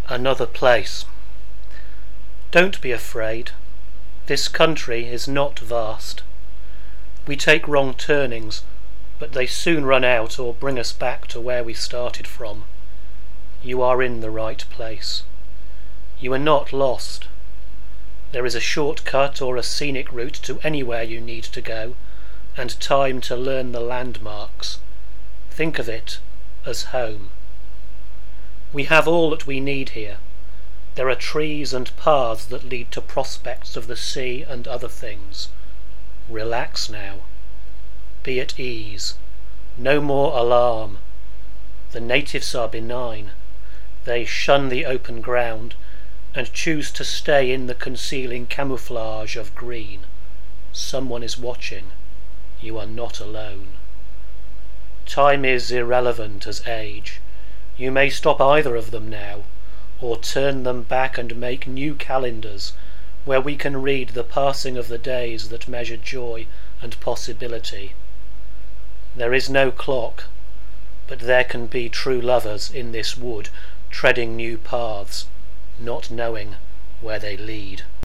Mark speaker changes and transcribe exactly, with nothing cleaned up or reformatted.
Speaker 1: Another place. Don't be afraid. This country is not vast. We take wrong turnings, but they soon run out or bring us back to where we started from. You are in the right place. You are not lost. There is a shortcut or a scenic route to anywhere you need to go, and time to learn the landmarks. Think of it as home. We have all that we need here. There are trees and paths that lead to prospects of the sea and other things. Relax now. Be at ease. No more alarm. The natives are benign. They shun the open ground and choose to stay in the concealing camouflage of green. Someone is watching. You are not alone. Time is irrelevant as age. You may stop either of them now, or turn them back and make new calendars where we can read the passing of the days that measure joy and possibility. There is no clock, but there can be true lovers in this wood, treading new paths, not knowing where they lead.